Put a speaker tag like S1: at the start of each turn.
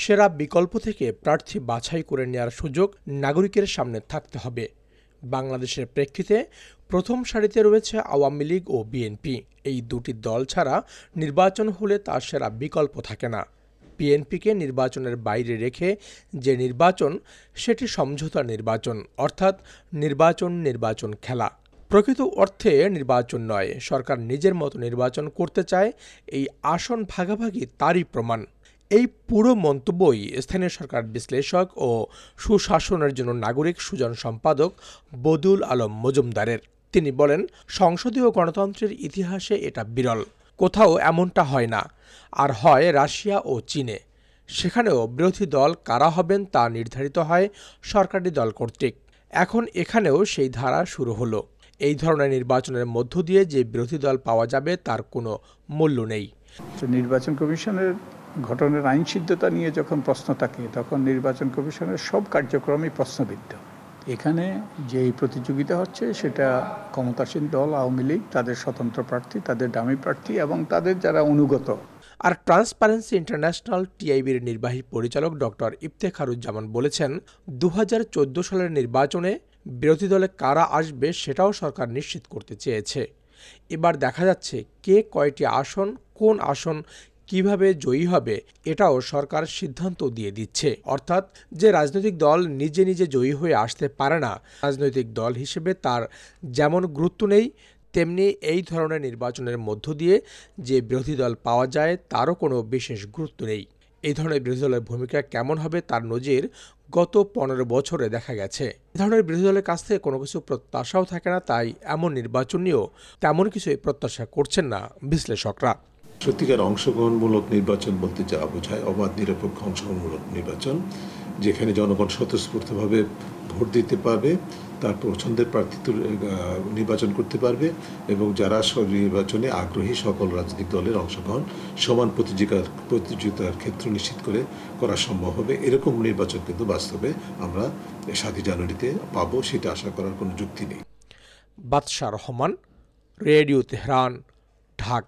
S1: সেরা বিকল্প থেকে প্রার্থী বাছাই করে নেওয়ার সুযোগ নাগরিকের সামনে থাকতে হবে। বাংলাদেশের প্রেক্ষিতে প্রথম সারিতে রয়েছে আওয়ামী লীগ ও বিএনপি। এই দুটি দল ছাড়া নির্বাচন হলে তার সেরা বিকল্প থাকে না। বিএনপিকে নির্বাচনের বাইরে রেখে যে নির্বাচন, সেটি সমঝোতা নির্বাচন, অর্থাৎ নির্বাচন খেলা। প্রকৃত অর্থে নির্বাচন নয়, সরকার নিজের মতো নির্বাচন করতে চায়। এই আসন ভাগাভাগি তারই প্রমাণ। এই পুরো মন্তব্যই স্থানীয় সরকার বিশ্লেষক ও সুশাসনের জন্য নাগরিক সুজন সম্পাদক বদিউল আলম মজুমদারের। তিনি বলেন, সংসদীয় গণতন্ত্রের ইতিহাসে এটা বিরল। কোথাও এমনটা হয় না। আর হয় রাশিয়া ও চীনে। সেখানেও বিরোধী দল কারা হবেন তা নির্ধারিত হয় সরকারি দল কর্তৃক। এখন এখানেও সেই ধারা শুরু হলো। এই ধরনের নির্বাচনের মধ্য দিয়ে যে বিরোধী দল পাওয়া যাবে তার কোনো মূল্য নেই।
S2: নির্বাচন কমিশনের গঠনের আইনসিদ্ধতা নিয়ে যখন প্রশ্ন থাকে, তখন নির্বাচন কমিশনের সব কার্যক্রমই প্রশ্নবিদ্ধ। এখানে যেই প্রতিযোগিতা হচ্ছে সেটা ক্ষমতাসীন দল আওয়ামী লীগ, তাদের স্বতন্ত্র প্রার্থী, তাদের ডামি প্রার্থী এবং তাদের যারা অনুগত।
S1: আর ট্রান্সপারেন্সি ইন্টারন্যাশনাল টিআইবির নির্বাহী পরিচালক ডক্টর ইফতেখারুজ্জামান বলেছেন, 2014 সালের নির্বাচনে বিরোধী দলে কারা আসবে সেটাও সরকার নিশ্চিত করতে চেয়েছে। এবার দেখা যাচ্ছে কে কয়টি আসন, কোন আসন কিভাবে জয়ী হবে এটাও সরকার সিদ্ধান্ত দিয়ে দিচ্ছে। অর্থাৎ যে রাজনৈতিক দল নিজে নিজে জয়ী হয়ে আসতে পারে না, রাজনৈতিক দল হিসেবে তার যেমন গুরুত্ব নেই, তেমনি এই ধরনের নির্বাচনের মধ্য দিয়ে যে বিরোধী দল পাওয়া যায় তারও কোনো বিশেষ গুরুত্ব নেই। এই ধরনের বিরোধী দলের ভূমিকা কেমন হবে তার নজির গত 15 বছরে দেখা গেছে। এই ধরনের বিরোধী দলের কাছ থেকে কোনো কিছু প্রত্যাশাও থাকে না, তাই এমন নির্বাচন নিয়েও তেমন কিছুই প্রত্যাশা করছেন না বিশ্লেষকরা।
S3: সত্যিকার অংশগ্রহণমূলক নির্বাচন বলতে যা বোঝায়, অবাধ নিরপেক্ষ অংশগ্রহণমূলক নির্বাচন, যেখানে জনগণ স্বতঃস্ফূর্তভাবে ভোট দিতে পারবে, তার পছন্দের প্রার্থী নির্বাচন করতে পারবে এবং যারা নির্বাচনে আগ্রহী সকল রাজনৈতিক দলের অংশগ্রহণ সমান প্রতিযোগিতার ক্ষেত্র নিশ্চিত করা সম্ভব হবে। এরকম নির্বাচন কিন্তু বাস্তবে আমরা 7 জানুয়ারিতে পাবো, সেটা আশা করার কোনো যুক্তি নেই।
S1: বাদশা রহমান, রেডিও তেহরান, ঢাকা।